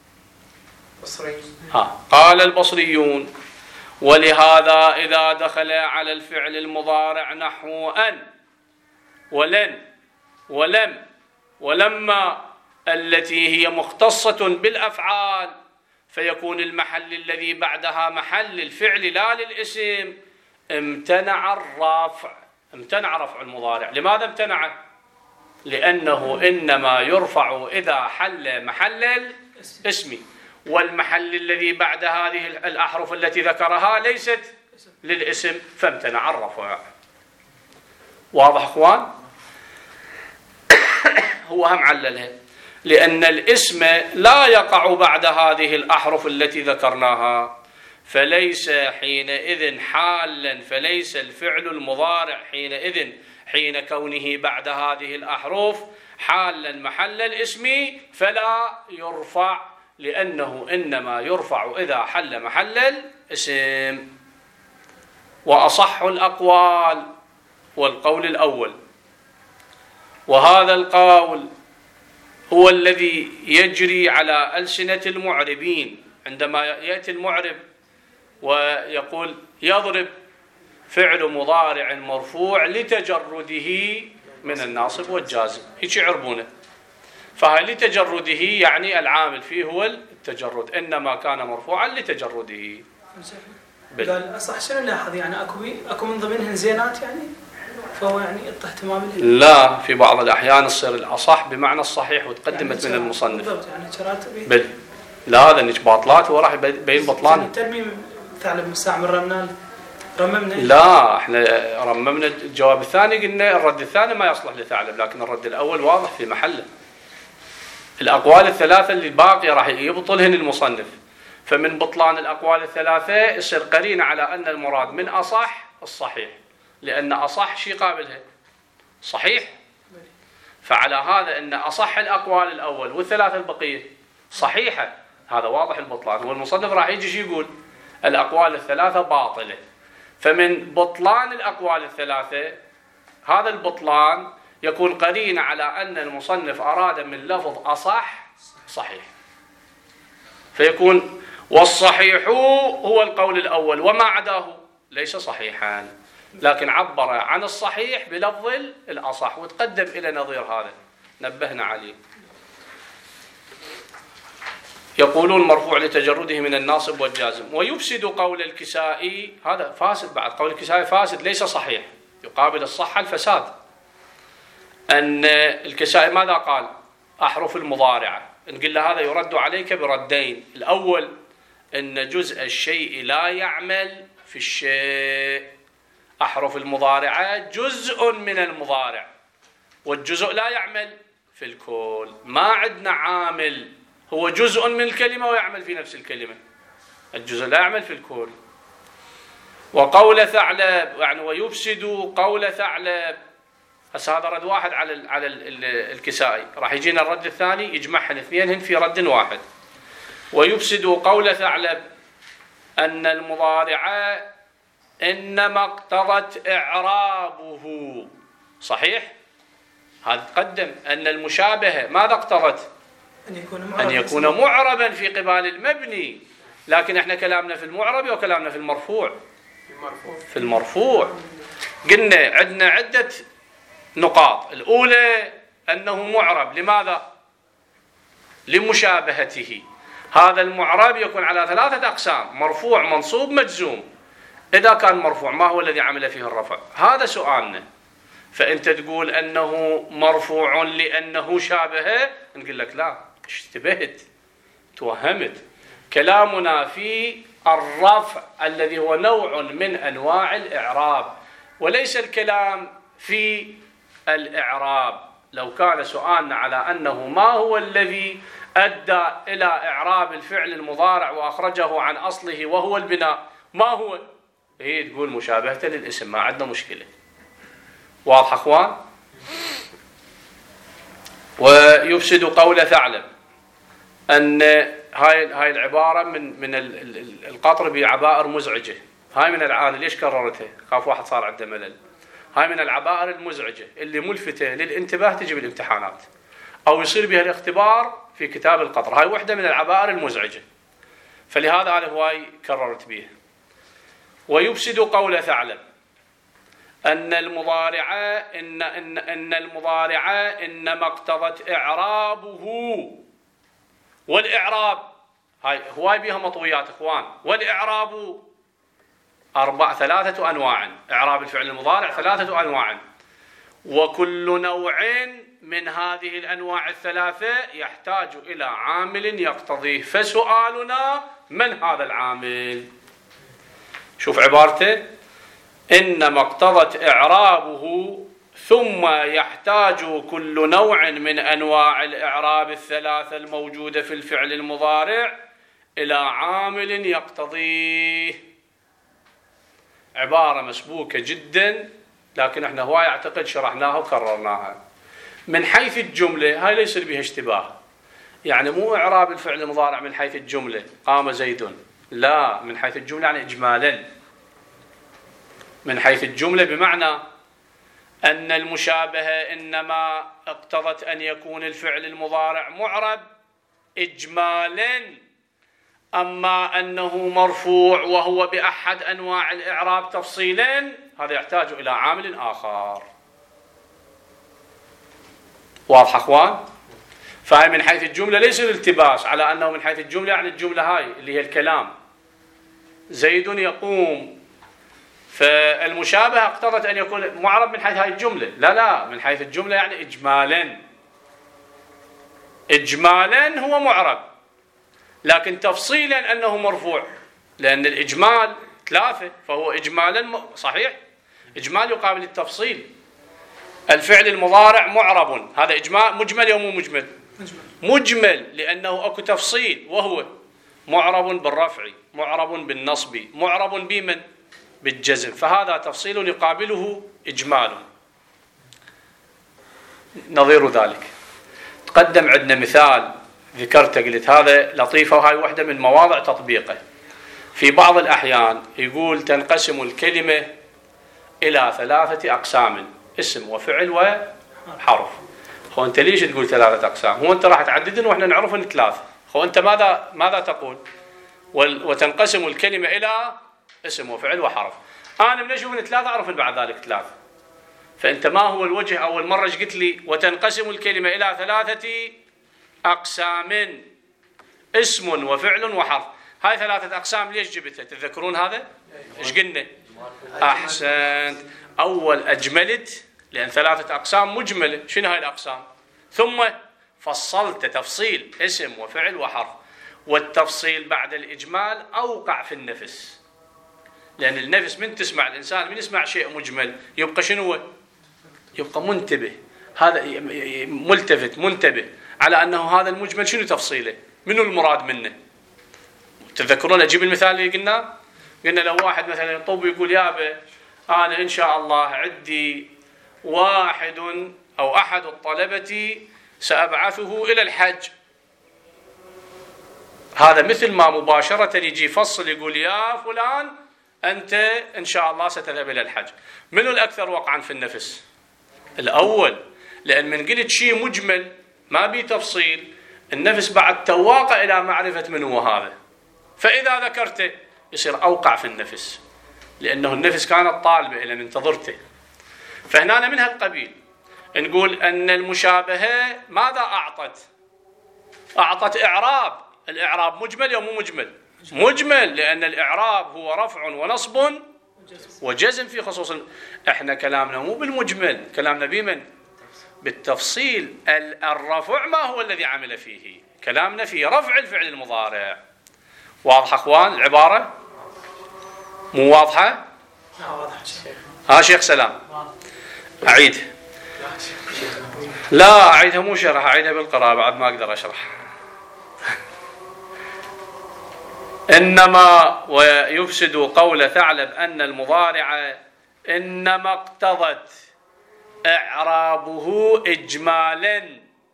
ها. قال البصريون: ولهذا إذا دخل على الفعل المضارع نحو أن ولن ولم ولما التي هي مختصة بالأفعال، فيكون المحل الذي بعدها محل الفعل لا للاسم، امتنع الرفع. امتنع رفع المضارع. لماذا امتنع؟ لأنه إنما يرفع إذا حل محل الاسم، والمحل الذي بعد هذه الأحرف التي ذكرها ليست للاسم، فامتنع الرفع. واضح أخوان؟ هو هم عللها لأن الاسم لا يقع بعد هذه الأحرف التي ذكرناها، فليس حينئذ حالا، فليس الفعل المضارع حينئذ حين كونه بعد هذه الأحرف حالا محل الاسم، فلا يرفع لأنه إنما يرفع إذا حل محل الاسم. وأصح الأقوال والقول الأول، وهذا القول هو الذي يجري على ألسنة المعربين عندما يأتي المعرب ويقول يضرب فعل مضارع مرفوع لتجرده من الناصب والجازم، هيك يعربونه. فهي لتجرده يعني العامل فيه هو التجرد، إنما كان مرفوعا لتجرده. قال أصح شنو نلاحظ يعني أكو أكو من ضمنهن زينات يعني، فهو يعني يعطي اهتمام لها. لا، في بعض الأحيان تصير الأصح بمعنى الصحيح وتقدمت يعني من المصنف. بالضبط يعني شرات بل لا، هذا نيش باطلات هو راح يبين بطلان. الترميم ثعلب مستعمل رمنا رممنا. لا، احنا رممنا الجواب الثاني، قلنا الرد الثاني ما يصلح لثعلب، لكن الرد الأول واضح في محله. الأقوال الثلاثة اللي باقية راح يبطلهن المصنف. فمن بطلان الأقوال الثلاثة يصير قرينة على أن المراد من أصح الصحيح، لأن أصح شيء قابلها صحيح. فعلى هذا أن أصح الأقوال الأول والثلاثة البقية صحيحة، هذا واضح البطلان. والمصنف راح يجي شيء يقول الأقوال الثلاثة باطلة. فمن بطلان الأقوال الثلاثة هذا البطلان يكون قرينة على أن المصنف أراد من لفظ أصح صحيح، فيكون والصحيح هو القول الأول وما عداه ليس صحيحا، لكن عبر عن الصحيح بلفظ الأصح وتقدم إلى نظير هذا نبهنا عليه. يقولون مرفوع لتجرده من الناصب والجازم. ويفسد قول الكسائي، هذا فاسد بعد، قول الكسائي فاسد ليس صحيح، يقابل الصحة الفساد. أن الكسائي ماذا قال؟ أحرف المضارعة، نقول له هذا يرد عليك بردين. الأول أن جزء الشيء لا يعمل في الشيء، أحرف المضارعة جزء من المضارع، والجزء لا يعمل في الكل. ما عندنا عامل هو جزء من الكلمة ويعمل في نفس الكلمة، الجزء لا يعمل في الكل. وقول ثعلب يعني ويفسد قول ثعلب، هسه هذا رد واحد على ال على ال الكسائي، راح يجينا الرد الثاني يجمعهن اثنينهن في رد واحد. ويفسد قول ثعلب أن المضارع إنما اقتضت إعرابه صحيح. هذا قدم أن المشابهة ماذا اقتضت؟ أن يكون أن يكون معربا في قبال المبني، لكن احنا كلامنا في المعرب وكلامنا في المرفوع. في المرفوع قلنا عندنا عدة نقاط. الأولى أنه معرب، لماذا؟ لمشابهته. هذا المعرب يكون على ثلاثة أقسام: مرفوع، منصوب، مجزوم. إذا كان مرفوع ما هو الذي عمل فيه الرفع؟ هذا سؤالنا. فأنت تقول أنه مرفوع لأنه شابهه، نقول لك لا، اشتبهت، توهمت. كلامنا في الرفع الذي هو نوع من أنواع الإعراب، وليس الكلام في الإعراب. لو كان سؤالنا على أنه ما هو الذي أدى إلى إعراب الفعل المضارع وأخرجه عن أصله وهو البناء، ما هو؟ هي تقول مشابهة للاسم، ما عندنا مشكلة. واضح أخوان؟ ويفسد قول ثعلب أن هاي هاي العبارة من من القطر بعبائر مزعجة. هاي من العاني، ليش كررتها؟ خاف واحد صار عنده ملل. هاي من العبائر المزعجة اللي ملفتة للانتباه، تجي بالامتحانات أو يصير بها الاختبار في كتاب القطر. هاي وحدة من العبائر المزعجة، فلهذا أنا هواي كررت بها. ويفسد قول ثعلب أن المضارع إن إن إن المضارع إنما اقتضت إعرابه. والإعراب هاي هواي بها مطويات إخوان. والإعراب أربع ثلاثة أنواع. إعراب الفعل المضارع ثلاثة أنواع، وكل نوع من هذه الأنواع الثلاثة يحتاج إلى عامل يقتضيه. فسؤالنا من هذا العامل؟ شوف عبارته: إنما اقتضت إعرابه ثم يحتاج كل نوع من أنواع الإعراب الثلاثة الموجودة في الفعل المضارع إلى عامل يقتضيه. عبارة مسبوكة جدا، لكن احنا هواي اعتقد شرحناها وكررناها. من حيث الجملة هاي ليس بها اشتباه. يعني مو إعراب الفعل المضارع من حيث الجملة قام زيد، لا، من حيث الجملة يعني إجمالا. من حيث الجملة بمعنى أن المشابهة إنما اقتضت أن يكون الفعل المضارع معرب إجمالا، أما أنه مرفوع وهو بأحد أنواع الإعراب تفصيلا هذا يحتاج إلى عامل آخر. واضح أخوان؟ فهي من حيث الجملة ليس الالتباس على أنه من حيث الجملة يعني الجملة هاي اللي هي الكلام زيد يقوم، فالمشابهة اقتضت أن يكون معرب من حيث هاي الجملة، لا لا، من حيث الجملة يعني إجمالا. إجمالا هو معرب، لكن تفصيلا أنه مرفوع، لأن الإجمال ثلاثة، فهو إجمالا صحيح، إجمال يقابل التفصيل. الفعل المضارع معرب، هذا إجمال مجمل أو مو مجمل؟ مجمل، لأنه أكو تفصيل، وهو معرب بالرفع، معرب بالنصب، معرب بمن؟ بالجزم، فهذا تفصيل يقابله إجمال. نظير ذلك تقدم عندنا مثال ذكرته، قلت هذا لطيفة وهاي واحدة من مواضع تطبيقه. في بعض الأحيان يقول تنقسم الكلمة إلى ثلاثة أقسام، اسم وفعل وحرف. هو أنت ليش تقول ثلاثة أقسام؟ هو أنت راح تعددن وإحنا نعرف أن ثلاثة. هو أنت ماذا ماذا تقول؟ وتنقسم الكلمة إلى اسم وفعل وحرف. أنا من أشوف أن ثلاثة أعرف بعد ذلك ثلاثة. فأنت ما هو الوجه أول مرة إيش قلت لي؟ وتنقسم الكلمة إلى ثلاثة أقسام، اسم وفعل وحرف. هاي ثلاثة أقسام ليش جبتها؟ تذكرون هذا؟ إيش قلنا؟ أحسنت. أول أجملت لأن ثلاثة أقسام مجملة. شنو هاي الأقسام؟ ثم فصلت تفصيل اسم وفعل وحرف، والتفصيل بعد الإجمال أوقع في النفس، لأن النفس من تسمع الإنسان من يسمع شيء مجمل يبقى شنو؟ يبقى منتبه، هذا ملتفت منتبه على أنه هذا المجمل شنو تفصيله، منو المراد منه. تذكرون أجيب المثال اللي قلنا قلنا لو واحد مثلا يطوب يقول يابا أنا إن شاء الله عندي واحد أو أحد الطلبة سأبعثه إلى الحج، هذا مثل ما مباشرة يجي يفصل يقول يا فلان أنت إن شاء الله ستذهب إلى الحج. منو الأكثر وقعا في النفس؟ الأول، لأن من قلت شيء مجمل ما بي تفصيل النفس بعد تواقع إلى معرفة من هو هذا، فإذا ذكرته يصير أوقع في النفس، لأنه النفس كانت طالبة إلى منتظرته. فهنا من هالقبيل نقول أن المشابهة ماذا أعطت؟ أعطت إعراب. الإعراب مجمل أو مو مجمل؟ مجمل، لأن الإعراب هو رفع ونصب وجزم في خصوص. إحنا كلامنا مو بالمجمل، كلامنا بمن؟ بالتفصيل. الرفع ما هو الذي عمل فيه؟ كلامنا في رفع الفعل المضارع. واضح أخوان العبارة؟ مو واضحة؟ ها شيخ سلام أعيد؟ لا أعيدها مو شرح، أعيدها بالقراءة بعد ما أقدر أشرح. إنما ويفسد قول ثعلب أن المضارع إنما اقتضت إعرابه إجمالا،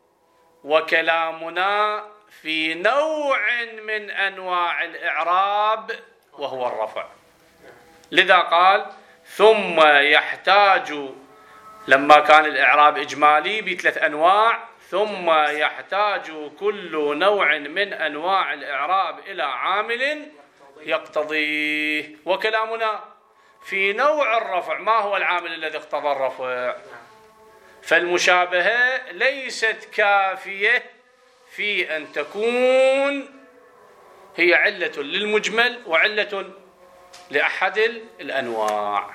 وكلامنا في نوع من أنواع الإعراب وهو الرفع. لذا قال ثم يحتاج، لما كان الإعراب إجمالي بثلاث أنواع، ثم يحتاج كل نوع من أنواع الإعراب إلى عامل يقتضيه. وكلامنا في نوع الرفع، ما هو العامل الذي اقتضى الرفع؟ فالمشابهة ليست كافية في أن تكون هي علة للمجمل وعلة لأحد الأنواع.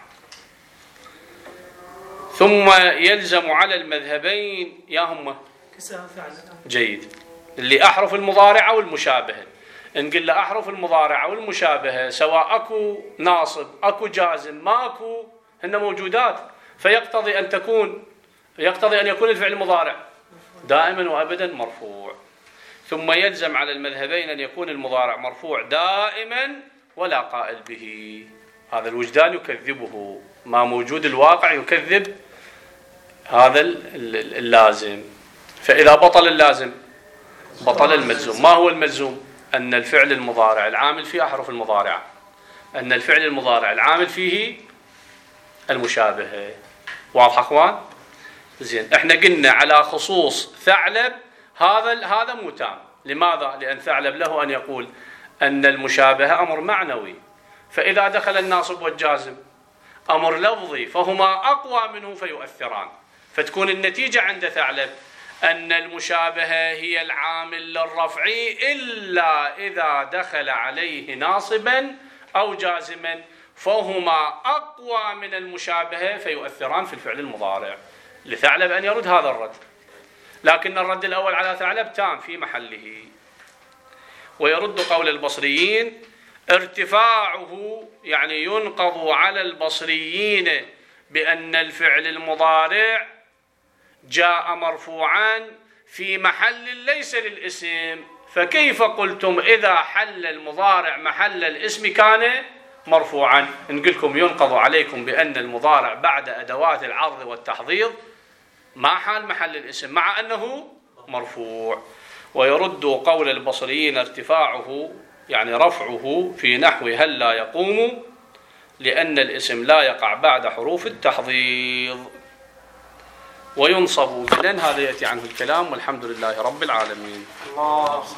ثم يلزم على المذهبين يا هم جيد اللي أحرف المضارعة والمشابهة، نقول له أحرف المضارعة والمشابهة سواء أكو ناصب أكو جازم ما أكو هن موجودات، فيقتضي أن تكون يقتضي أن يكون الفعل المضارع دائما وأبدا مرفوع. ثم يلزم على المذهبين أن يكون المضارع مرفوع دائما ولا قائل به. هذا الوجدان يكذبه، ما موجود الواقع يكذب هذا اللازم. فإذا بطل اللازم بطل الملزوم. ما هو الملزوم؟ أن الفعل المضارع العامل فيه أحرف المضارعة، أن الفعل المضارع العامل فيه المشابهة. واضح أخوان؟ زين، احنا قلنا على خصوص ثعلب هذا هذا مو تام. لماذا؟ لأن ثعلب له أن يقول أن المشابهة أمر معنوي، فإذا دخل الناصب والجازم أمر لفظي فهما أقوى منه فيؤثران، فتكون النتيجة عند ثعلب أن المشابهة هي العامل للرفع إلا إذا دخل عليه ناصبا أو جازما، فهما أقوى من المشابهة فيؤثران في الفعل المضارع. لثعلب أن يرد هذا الرد، لكن الرد الأول على ثعلب تام في محله. ويرد قول البصريين ارتفاعه، يعني ينقض على البصريين بأن الفعل المضارع جاء مرفوعا في محل ليس للاسم، فكيف قلتم إذا حل المضارع محل الاسم كان مرفوعا؟ نقولكم ينقض عليكم بأن المضارع بعد أدوات العرض والتحضيض ما حال محل الاسم مع أنه مرفوع. ويرد قول البصريين ارتفاعه يعني رفعه في نحو هل لا يقوم، لأن الاسم لا يقع بعد حروف التحضيض. وينصب بلن، هذا يأتي عنه الكلام، والحمد لله رب العالمين. الله